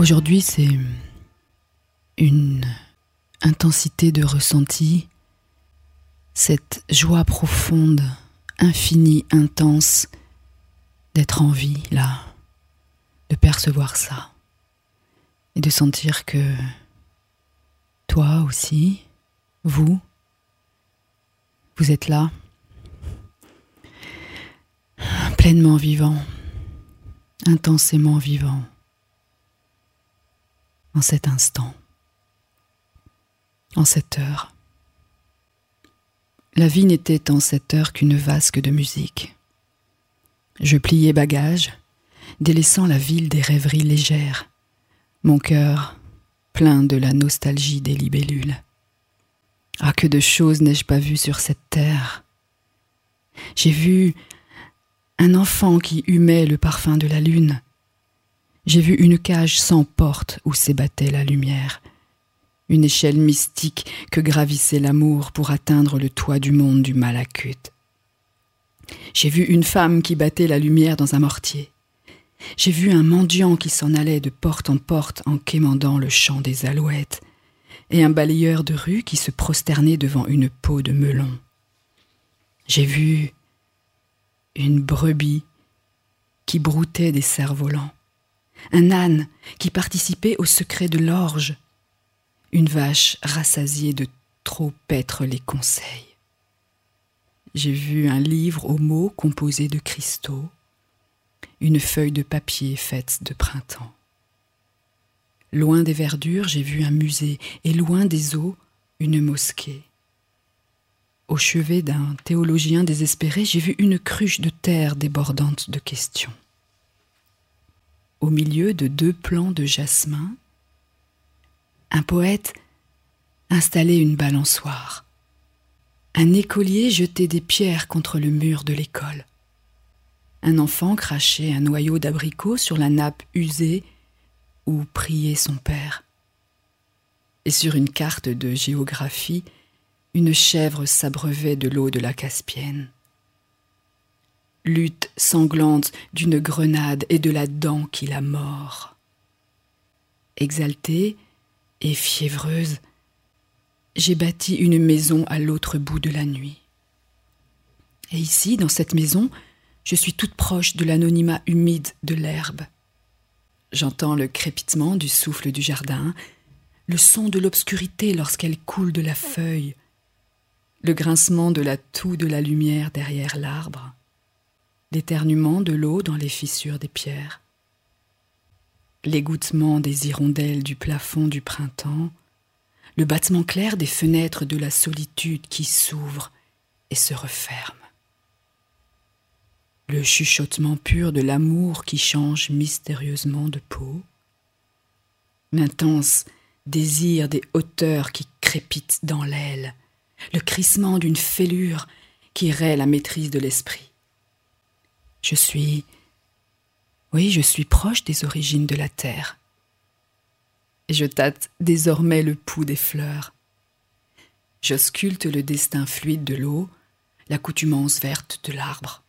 Aujourd'hui, c'est une intensité de ressenti, cette joie profonde, infinie, intense d'être en vie, là, de percevoir ça et de sentir que toi aussi, vous êtes là, pleinement vivant, intensément vivant, en cet instant, en cette heure. La vie n'était en cette heure qu'une vasque de musique. Je pliais bagages, délaissant la ville des rêveries légères, mon cœur plein de la nostalgie des libellules. Ah, que de choses n'ai-je pas vues sur cette terre. J'ai vu un enfant qui humait le parfum de la lune. J'ai vu une cage sans porte où s'ébattait la lumière. Une échelle mystique que gravissait l'amour pour atteindre le toit du monde du Malakut. J'ai vu une femme qui battait la lumière dans un mortier. J'ai vu un mendiant qui s'en allait de porte en porte en quémandant le chant des alouettes, et un balayeur de rue qui se prosternait devant une peau de melon. J'ai vu une brebis qui broutait des cerfs-volants, un âne qui participait au secret de l'orge, une vache rassasiée de trop paître les conseils. J'ai vu un livre aux mots composé de cristaux, une feuille de papier faite de printemps. Loin des verdures, j'ai vu un musée, et loin des eaux, une mosquée. Au chevet d'un théologien désespéré, j'ai vu une cruche de terre débordante de questions. Au milieu de 2 plants de jasmin, un poète installait une balançoire. Un écolier jetait des pierres contre le mur de l'école. Un enfant crachait un noyau d'abricot sur la nappe usée où priait son père. Et sur une carte de géographie, une chèvre s'abreuvait de l'eau de la Caspienne. Lutte sanglante d'une grenade et de la dent qui la mord. Exaltée et fiévreuse, j'ai bâti une maison à l'autre bout de la nuit. Et ici, dans cette maison, je suis toute proche de l'anonymat humide de l'herbe. J'entends le crépitement du souffle du jardin, le son de l'obscurité lorsqu'elle coule de la feuille, le grincement de la toux de la lumière derrière l'arbre, l'éternuement de l'eau dans les fissures des pierres, l'égouttement des hirondelles du plafond du printemps, le battement clair des fenêtres de la solitude qui s'ouvrent et se referment, le chuchotement pur de l'amour qui change mystérieusement de peau, l'intense désir des hauteurs qui crépitent dans l'aile, le crissement d'une fêlure qui raie la maîtrise de l'esprit. Je suis proche des origines de la terre. Et je tâte désormais le pouls des fleurs. J'ausculte le destin fluide de l'eau, l'accoutumance verte de l'arbre.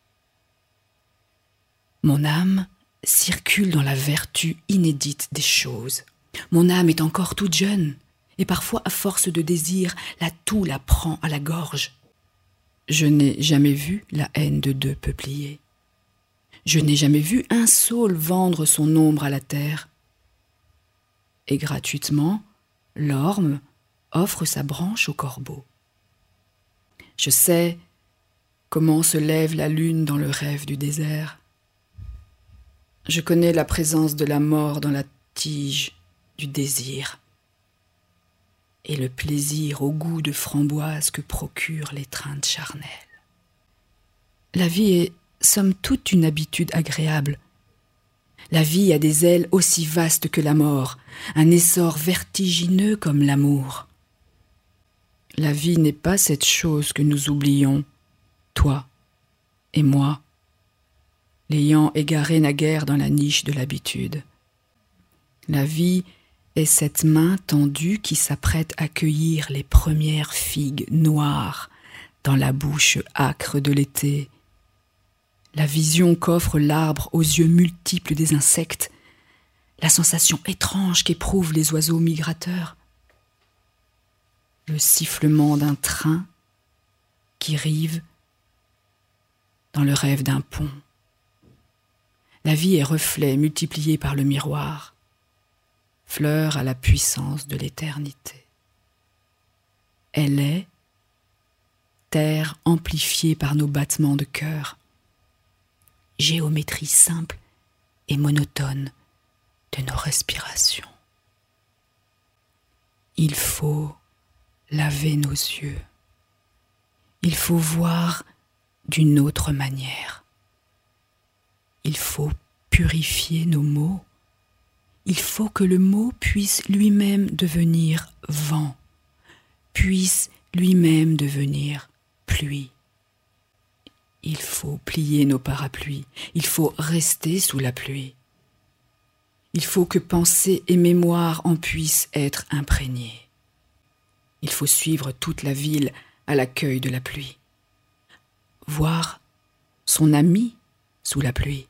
Mon âme circule dans la vertu inédite des choses. Mon âme est encore toute jeune, et parfois, à force de désir, la toux la prend à la gorge. Je n'ai jamais vu la haine de 2 peupliers. Je n'ai jamais vu un saule vendre son ombre à la terre. Et gratuitement, l'orme offre sa branche au corbeau. Je sais comment se lève la lune dans le rêve du désert. Je connais la présence de la mort dans la tige du désir et le plaisir au goût de framboise que procurent l'étreinte charnelle. La vie est somme toute une habitude agréable. La vie a des ailes aussi vastes que la mort, un essor vertigineux comme l'amour. La vie n'est pas cette chose que nous oublions, toi et moi, l'ayant égaré naguère dans la niche de l'habitude. La vie est cette main tendue qui s'apprête à cueillir les premières figues noires dans la bouche âcre de l'été. La vision qu'offre l'arbre aux yeux multiples des insectes, la sensation étrange qu'éprouvent les oiseaux migrateurs, le sifflement d'un train qui rive dans le rêve d'un pont. La vie est reflet multiplié par le miroir, fleur à la puissance de l'éternité. Elle est terre amplifiée par nos battements de cœur, géométrie simple et monotone de nos respirations. Il faut laver nos yeux. Il faut voir d'une autre manière. Il faut purifier nos mots. Il faut que le mot puisse lui-même devenir vent, puisse lui-même devenir pluie. Il faut plier nos parapluies. Il faut rester sous la pluie. Il faut que pensée et mémoire en puissent être imprégnées. Il faut suivre toute la ville à l'accueil de la pluie. Voir son ami sous la pluie.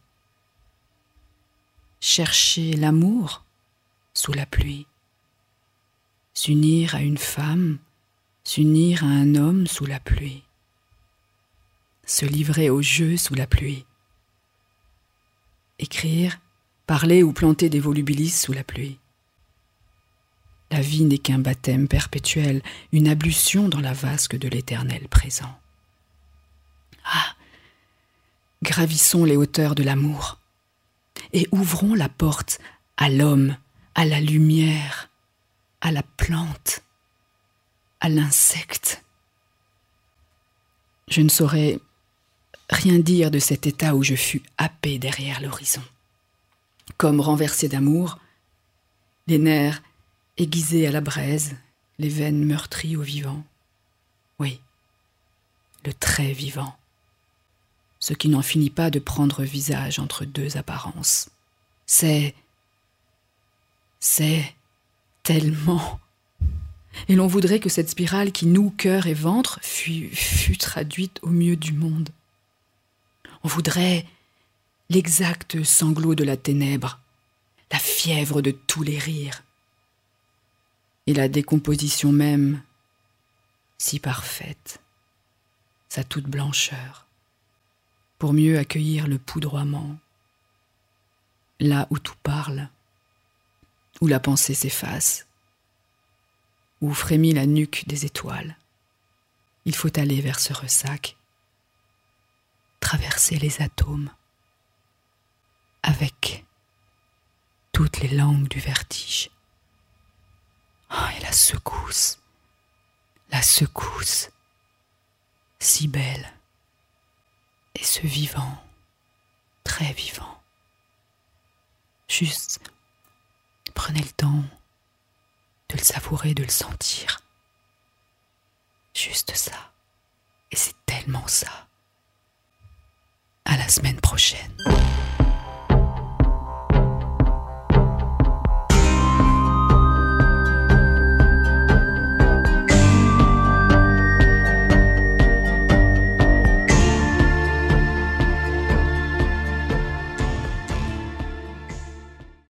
Chercher l'amour sous la pluie. S'unir à une femme, s'unir à un homme sous la pluie. Se livrer au jeu sous la pluie. Écrire, parler ou planter des volubilis sous la pluie. La vie n'est qu'un baptême perpétuel, une ablution dans la vasque de l'éternel présent. Ah, gravissons les hauteurs de l'amour et ouvrons la porte à l'homme, à la lumière, à la plante, à l'insecte. Je ne saurais rien dire de cet état où je fus happé derrière l'horizon. Comme renversé d'amour, les nerfs aiguisés à la braise, les veines meurtries au vivant. Oui, le très vivant. Ce qui n'en finit pas de prendre visage entre deux apparences. C'est tellement. Et l'on voudrait que cette spirale qui noue cœur et ventre fût traduite au mieux du monde. On voudrait l'exact sanglot de la ténèbre, la fièvre de tous les rires, et la décomposition même, si parfaite, sa toute blancheur, pour mieux accueillir le poudroiement, là où tout parle, où la pensée s'efface, où frémit la nuque des étoiles. Il faut aller vers ce ressac, traverser les atomes, avec toutes les langues du vertige. Oh, et la secousse, si belle, et ce vivant, très vivant. Juste, prenez le temps de le savourer, de le sentir. Juste ça, et c'est tellement ça. À la semaine prochaine.